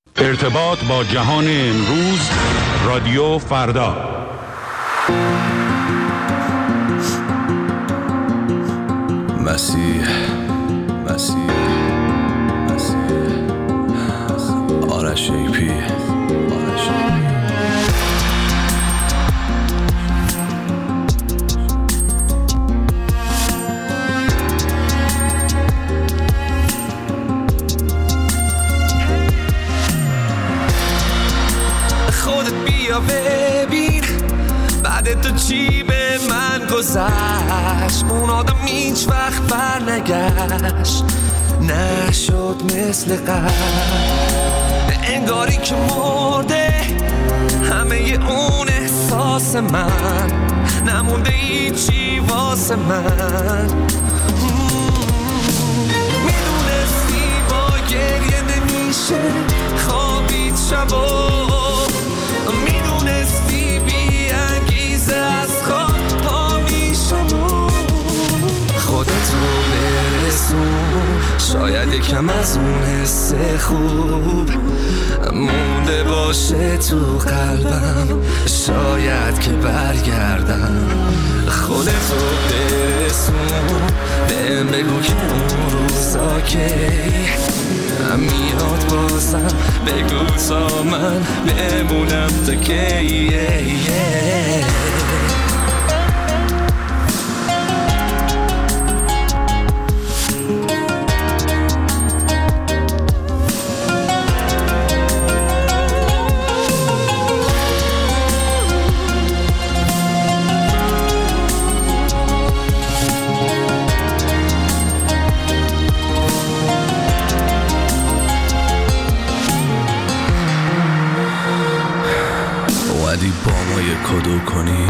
ارتباط با جهان امروز، رادیو فردا. مسیح آرش ایپی. خودت بیا ببین بعد تو چی به من گذشت. اون آدم هیچ وقت بر نگشت، نشد مثل قبل، انگاری که مرده همه اون احساس من، نمونده هیچی واسه من. میدونستی با گریه نمیشه خوابید شبا، میدونستی بی انگیزه از خواب پا میشم. خودت رو برسون، شاید یکم از اون حس خوب مونده باشه تو قلبم، شاید که برگردم. خودت رو برسون، بهم بگو که اون روزا که میاد بازم، بگو تا من بمونم تا کی. اومدی با ما یه کدو کنی،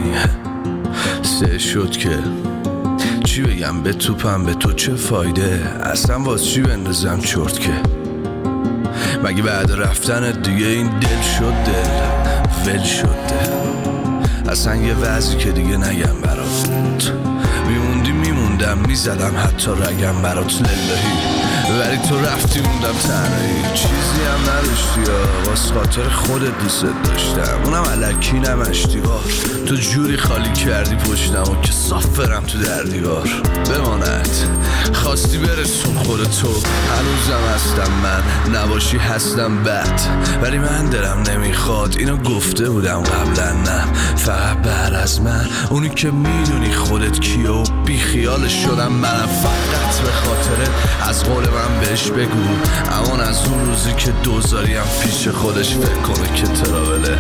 سه شد که چی بگم به توپم، به تو چه فایده، اصلا واس چی بندازم چرت که. مگه بعد رفتن دیگه این دل شد دل ول شد دل، اصلا یه وضعی که دیگه نگم برات، میموندی میموندم میزدم حتی رگم برات للهی، ولی تو رفتی موندم تنهایی، چیزی هم نداشتی یا واسه خاطر خودت دوست داشتم، اونم الکی نمشتی بار، تو جوری خالی کردی پشتمو که صاف برم تو در دیوار. بماند خواستی برسون خودتو، هنوزم هستم من، نباشی هستم بد، ولی من دلم نمیخواد، اینو گفته بودم قبلا، نه فقط بعد از من، اونی که میدونی خودت کیه و بی خیالش شدم منم، فقط به خاطرت از قول من بهش بگو، امان از اون روزی که دوزاریم پیش خودش فکر کنه که تراوله.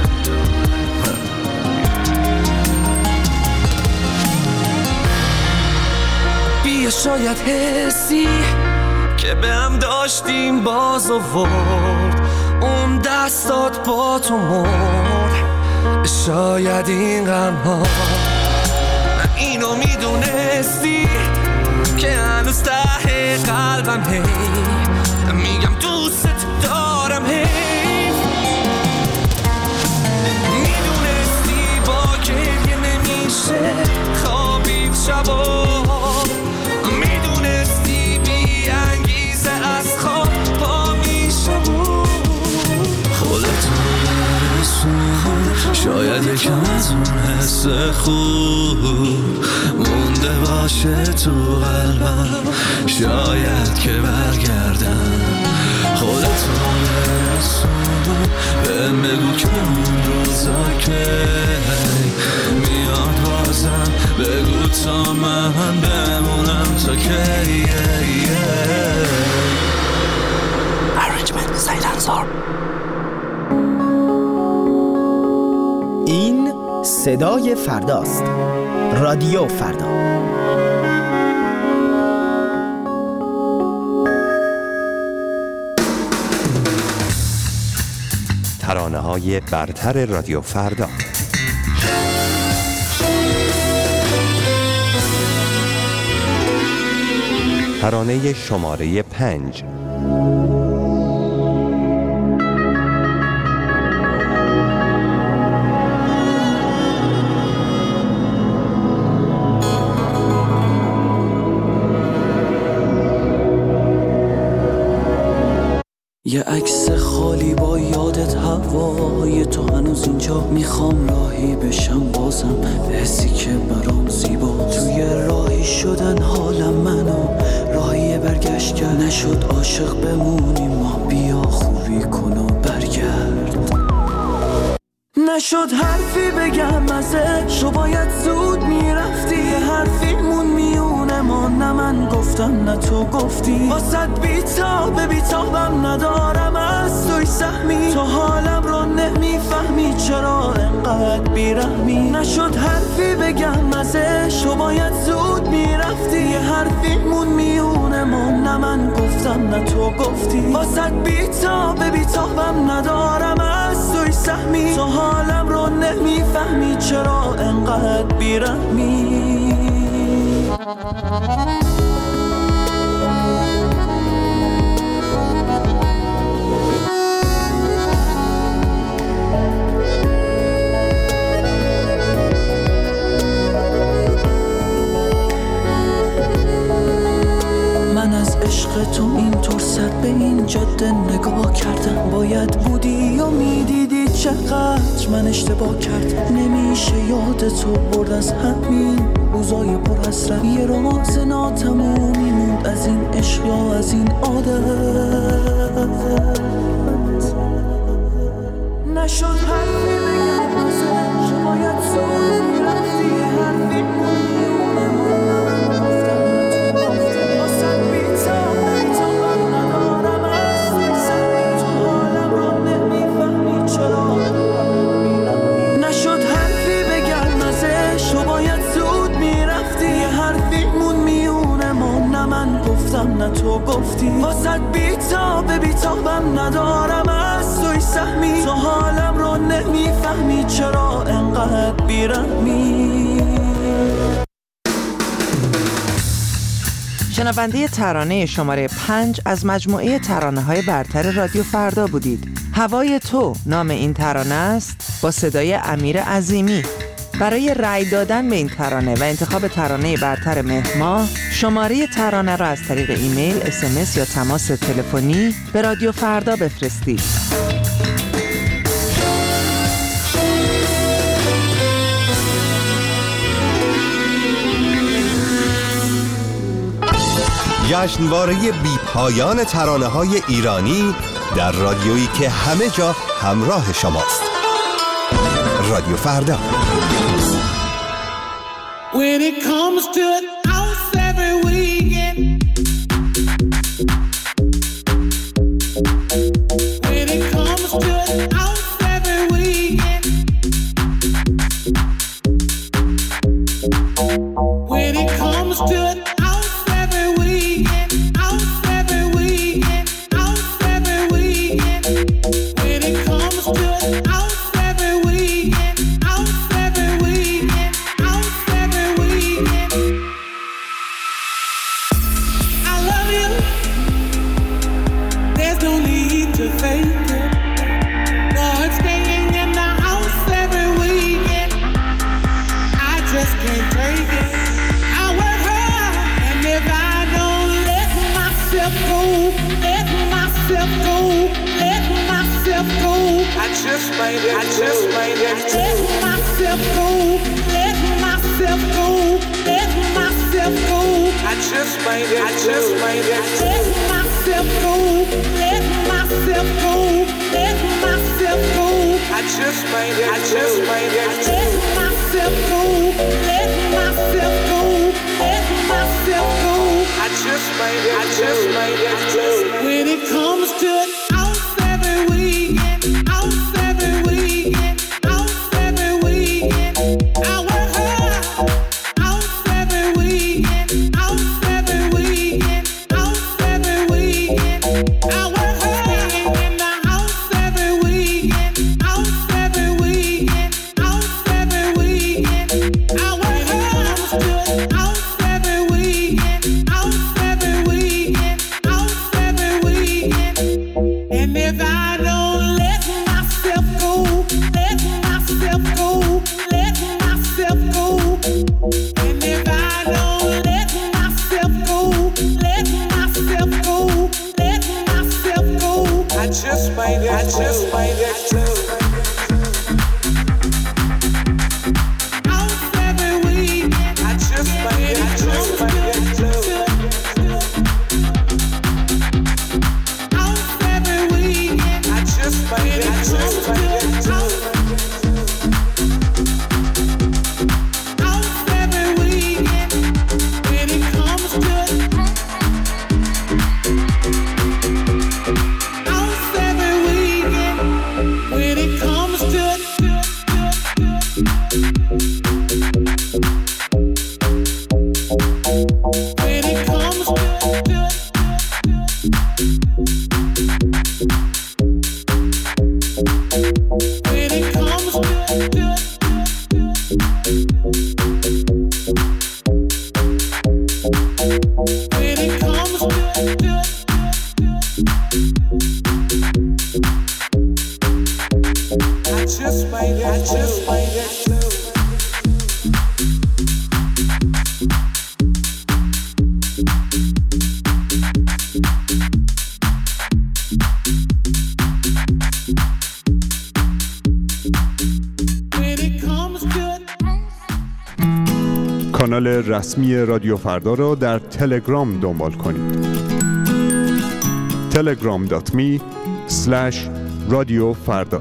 بیا شاید حسی که به هم داشتیم باز آورد، اون دستات با تو مرد، شاید این غم‌ها اینو میدونستی که هنوز ته قلبم هی میگم دوست دارم، هی میدونستی با گریه نمیشه خوابید شبا، میدونستی بی انگیزه از خواب پا میشم. خودت رو برسون، شاید یکم از اون حس خوب مونده باشه تو قلبم، شاید که برگردم. خودت رو برسون، بهم بگو که اون روزا که میاد بازم، بگو تا من بمونم تا کی. Arrangement سیلنسار. این صدای فرداست، رادیو فردا. ترانه‌های برتر رادیو فردا. ترانه شماره 5. یه عکس خالی با یادت هوای تو هنوز اینجا، میخوام راهی بشم بازم به حسی که برام زیبا. توی راهی شدن حالم منو راهی برگشت کرد، نشد عاشق بمونیم ما، بیا خوبی کن و برگرد. نشد حرفی بگم ازش، تو باید زود میرفتی. یه حرفیمون میونه ما، نه من گفتم نه تو گفتی. واسد بیتابم ندارم از توی سهمی، تو حالم رو نمیفهمی چرا انقدر بیرحمی. نشد حرفی بگم ازش، تو باید زود میرفتی. یه حرفیمون میونه ما، نه من گفتم نه تو گفتی. واسد بیتابم ندارم از توی سهمی، تو حالم رو نمیفهمی چرا انقدر بیرحمی. من از عشق تو اینطور سر به این جاده نگاه کردم، باید بودی و میدیدی چقدر من اشتباه کرد. نمیشه یاد تو برد از همین روزای پر حسرت، یه راز ناتمومی موند از این عشق یا از این عادت. نشد حرفی بگم ازش، باید زود میرفتی. حرفی میونه من گفتم نتو واسد بیتابم ندارم از سر، تو حالم رو نمیفهمی چرا. نشد حرفی بگم ازش، تو باید زود میرفتی. یه حرفیمون میونه ما، نه من گفتم نه تو گفتی. واسد بیتابم ندارم از توی سهمی، تو حالم رو نمیفهمی چرا انقدر بیرحمی. شنونده ترانه شماره 5 از مجموعه ترانه‌های برتر رادیو فردا بودید. هوای تو نام این ترانه است، با صدای امیر عظیمی. برای رأی دادن به این ترانه و انتخاب ترانه برتر مهر ماه، شماره ترانه را از طریق ایمیل، SMS یا تماس تلفنی به رادیو فردا بفرستید. جشنواره بی‌پایان ترانه‌های ایرانی در رادیویی که همه جا همراه شماست. رادیو فردا. When it comes to it, house every weekend. When it comes to it, house every weekend. When it comes to it, house every weekend. House every weekend. House every weekend. When it comes to it, house every weekend. House every weekend. House every weekend. I love you. There's no need to fake it. Lord, staying in the house every weekend. I just can't take it. I work hard, and if I don't let myself go, let myself go, let myself go, I just made it. Let myself go, let myself go, let myself go, I just made it. Let myself go, let myself go, let myself go, I just made it. Let myself go, let myself go, let myself go, I just made it. When it comes to it, house every weekend, house every weekend, house every weekend. I work hard, house every weekend, house every weekend, house every weekend. I work hard in the house every weekend, house every weekend, house every weekend. I work hard to it, house every weekend, house every weekend, house every weekend. And if I don't let myself go, let myself go, let myself go. And if I don't let myself go, let myself go, let myself go, I just made it too. کانال رسمی رادیو فردا را در تلگرام دنبال کنید. telegram.me/رادیوفردا.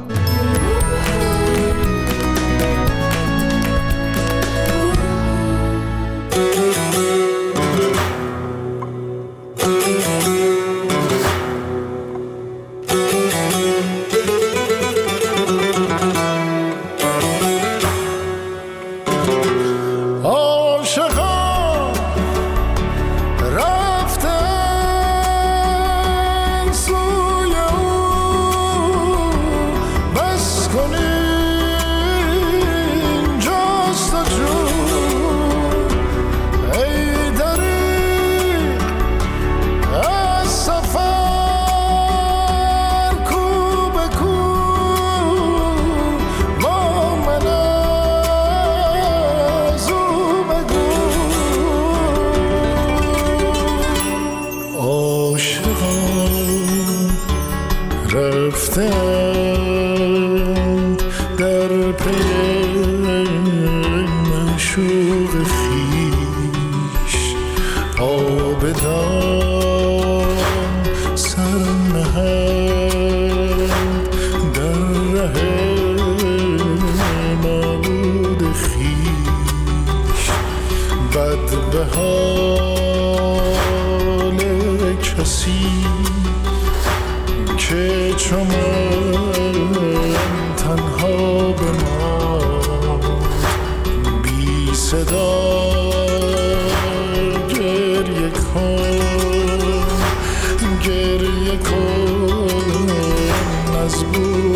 رفتند در پی معشوق خویش، آبدان سر نهند در ره معبود خویش. بد به حال کسی که چو من تنها بماند، بی صدا گریه کن از بود